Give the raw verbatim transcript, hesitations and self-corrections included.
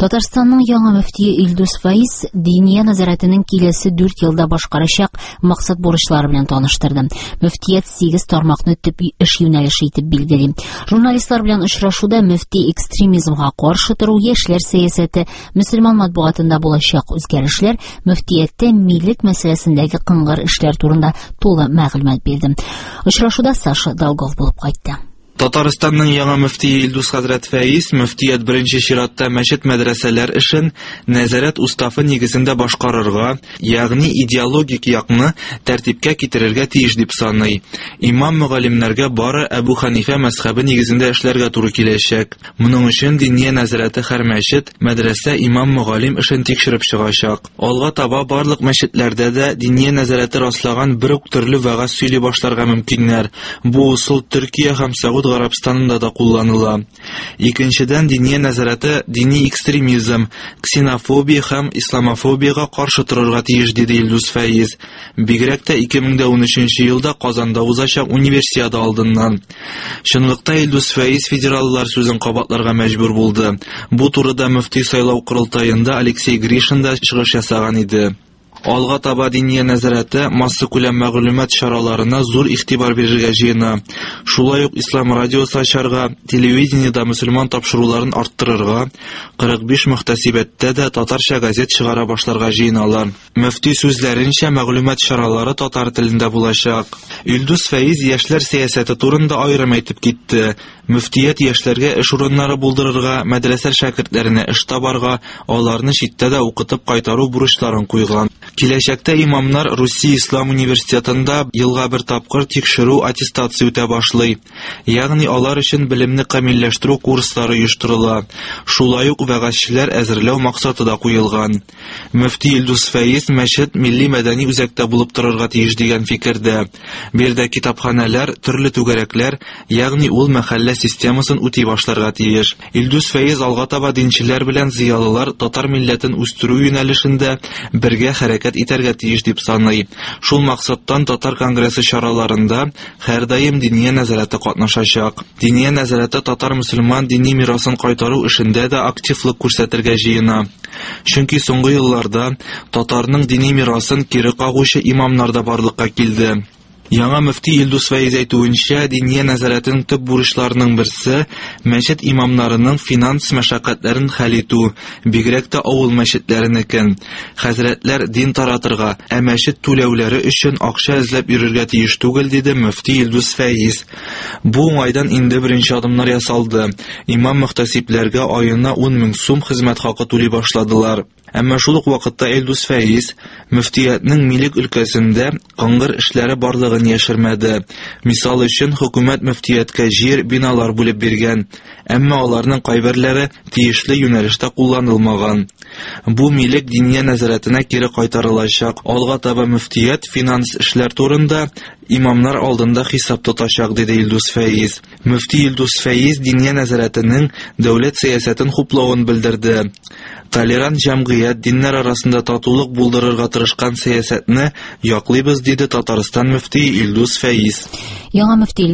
Татарстанның яңа мөфтие Илдус Фәиз диния назаратының киләсе дүрт елда башкарачак максат бурычлары белән таныштырды. Мөфтият сигез тармакны төп эш юнәлеше итеп билгели. Журналистлар белән очрашуда мөфти экстремизмга каршы тору, яшьләр сәясәте, мөселман матбугатында булачак үзгәрешләр, мөфтияттә милләт мәсьәләсендәге кыңгыр эшләр турында тулы мәгълүмат бирде. Очрашуда Саша Долгов булып кайтты. Татарстанның яңа мөфтие Илдус хәзрәт Фәиз мөфтият беренче чиратта мәчет мәдрәсәләр эшен нәзарәт уставы нигезендә башкарырга, ягъни идеологик якны тәртипкә китерергә тиеш дип саный. Имам мөгаллимнәргә бары Әбу Ханифа мәзһәбе нигезендә эшләргә туры киләчәк. Моның өчен диния нәзарәте һәр мәчет, мәдрәсә имам мөгаллим эшен тикшереп чыгачак. Алга таба барлык мәчетләрдә дә диния нәзарәте раслаган бер үк төрле вәгазь сөйли башларга мөмкиннәр. Бу усул Төркия һәм Сауд Гарабстанында да кулланыла. Икенчедән, диния нәзарәте дини экстремизм, ксенофобия һәм исламофобияга каршы торырга тиеш, диде Илдус Фәиз. Бигрәк тә ике мең дә унөченче елда Казанда узачак универсиада алдыннан. Чынлыкта Илдус Фәиз федераллар сүзен кабатларга мәҗбүр булды. Бу турыда мөфти сайлау корылтаенда Алексей Гришин да чыгыш ясаган иде. Алга таба диния нәзарәте масса күләм мәгълүмат чараларына зур игътибар бирергә җыена. Шулай ук ислам радиосы ачарга, телевидениедә мөселман тапшыруларын арттырырга, кырык биш мөхтәсибәттә дә татарча газет чыгара башларга җыеналар. Мөфти сүзләренчә, мәгълүмат чаралары татар телендә булачак. Илдус Фәиз яшьләр сәясәте турында аерым әйтеп китте. Мөфтият яшьләргә эш урыннары булдырырга, мәдрәсә шәкертләренә эш табарга, аларны читтә дә укытып кайтару бурычларын куйган. Киләчәктә имамнар Русия Ислам университетында елга бер тапкыр тикшерү аттестация үтә башлый. Ягъни алар өчен белемне камилләштерү курслары оештырыла. Шулай ук вәгазьчеләр әзерләү максаты да куелган. Мөфти Илдус Фәиз мәчет милли мәдәни үзәктә булып торырга тиеш дигән фикердә. Бердә китапханәләр, төрле түгәрәкләр, ягъни ул мәхәллә системасын үти башларга тиеш. Илдус Фәиз алга таба динчеләр белән зыялылар татар милләтен үстерү юнәлешендә бергә хәрәкәт итәргә тиеш дип саный. Шул максаттан татар конгрессы чараларында һәр даим диния нәзарәте катнашачак. Диния нәзарәте татар мөселман дини мирасын кайтару эшендә дә активлык күрсәтергә җыена. Чөнки соңгы елларда татарның дини мирасын кире кагучы имамнар да барлыкка килде. Яңа мөфти Илдус Фәиз әйтүенчә, диния нәзарәтенең төп бурычларының берсе мәчет имамнарының финанс мәшәкатьләрен хәл итү, бигрәк тә авыл мәчетләренекен. Хәзрәтләр дин таратырга, ә мәчет түләүләре өчен акча эзләп йөрергә тиеш түгел, диде мөфти Илдус Фәиз. Бу уңайдан инде беренче адымнар ясалды. Имам мөхтәсибләргә аена ун мең сум хезмәт хакы түли башладылар. Әмма шул ук вакытта Илдус Фәиз мөфтиятның милек өлкәсендә кыңгыр эшләре барлыгын яшермәде. Мисал өчен, хөкүмәт мөфтияткә җир, биналар бүлеп биргән, әмма аларның кайберләре тиешле юнәлештә кулланылмаган. Бу милек диния нәзарәтенә кире кайтарылачак. Алга таба мөфтият финанс эшләр турында имамнар алдында хисап тотачак, диде Илдус Фәиз. Мөфти Илдус Фәиз диния нәзарәтенең дәүләт сәясәтен хуплавын белдерде. Толерант җәмгыять, диннәр арасында татулык булдырырга тырышкан сәясәтне яклыйбыз, диде Татарстан мөфтие Илдус Фәиз. Яңа мөфти